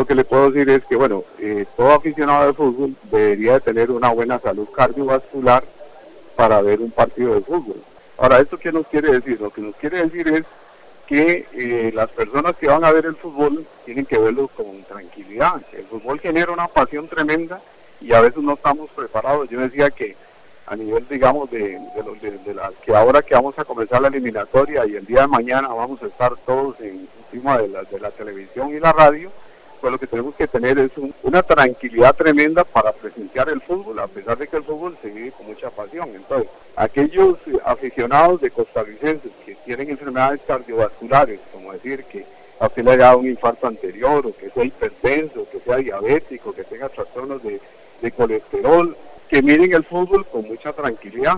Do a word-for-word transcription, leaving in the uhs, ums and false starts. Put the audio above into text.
que le puedo decir es que, bueno, eh, todo aficionado de fútbol debería de tener una buena salud cardiovascular para ver un partido de fútbol. Ahora, ¿esto qué nos quiere decir? Lo que nos quiere decir es que eh, las personas que van a ver el fútbol tienen que verlo con tranquilidad. El fútbol genera una pasión tremenda y a veces no estamos preparados. Yo decía que a nivel, digamos, de, de, los, de, de la, que ahora que vamos a comenzar la eliminatoria y el día de mañana vamos a estar todos en, encima de la, de la televisión y la radio, pues lo que tenemos que tener es un, una tranquilidad tremenda para presenciar el fútbol, a pesar de que el fútbol se vive con mucha pasión. Entonces, aquellos aficionados de costarricenses que tienen enfermedades cardiovasculares, como decir que a usted le haya dado un infarto anterior, o que sea hipertenso, que sea diabético, que tenga trastornos de, de colesterol, que miren el fútbol con mucha tranquilidad.